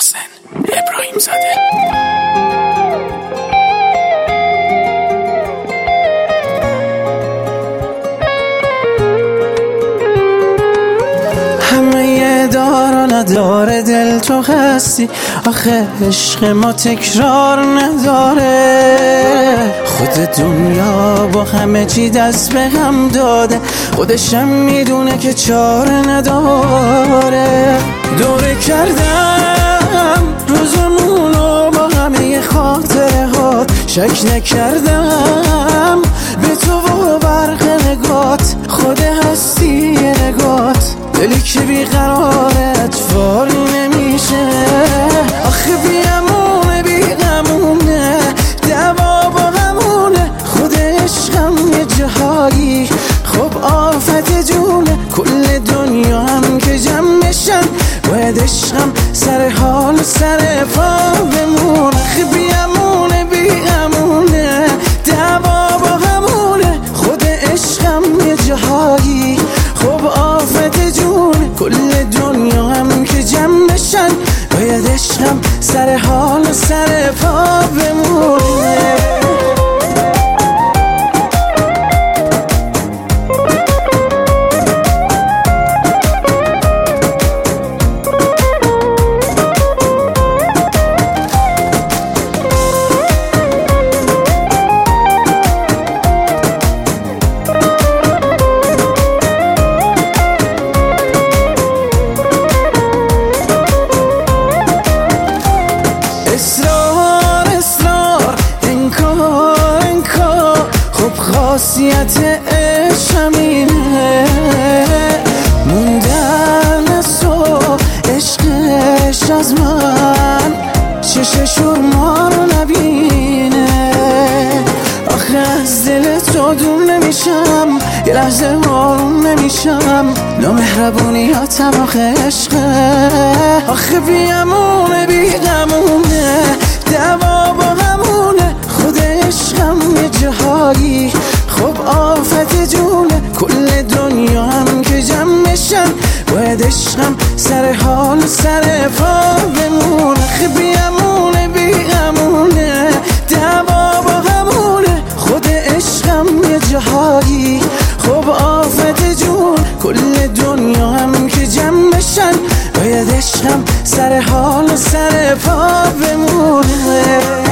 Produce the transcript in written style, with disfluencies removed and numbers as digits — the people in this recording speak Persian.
محسن ابراهیم زاده. همه دار و نداره دل تو هستی، آخه عشق ما تکرار نداره. خود دنیا با همه چی دست به هم داده، خودشم میدونه که چاره نداره. دوره کردم روزمونو با همه خاطره هات، شک نکردم به تو و برق نگات، خود هستی نگات، دلی که بیقرارت فاری نمیشه. آخه بیامونه بیغمونه، دوا با همونه، خود عشقم یه جهایی خب آفت جونه. کل دنیا هم که جمع بشن باید عشقم سر حال سر پا بمونه. آخه بیامونه بیغمونه، دوا با همونه، خود عشقم یه جهایی خب آفت جونه. کل دنیا هم که جمع بشن باید عشقم سر حال سر پا بمونه. اصرار اصرار انکار انکار، خب خاصیت عشق اینه، موندن از تو عشقش از من چششور ما رو نبینه. آخه از دل تو دور نمیشم، یه لحظه آروم نمیشم، نامهربونیاتم آخه عشقه. آخه بیامونه بیغمونه، دوا با همونه، خود عشقم یه جهایی خب آفت جونه. کل دنیا هم که جمع بشن باید عشقم سر حال سر پا بمونه. آخه بیامونه بیغمونه، دوا با همونه، خود عشقم یه جهایی خب آفت جون. کل دنیا هم که جمع بشن باید عشقم سر حال سر پا بمونه.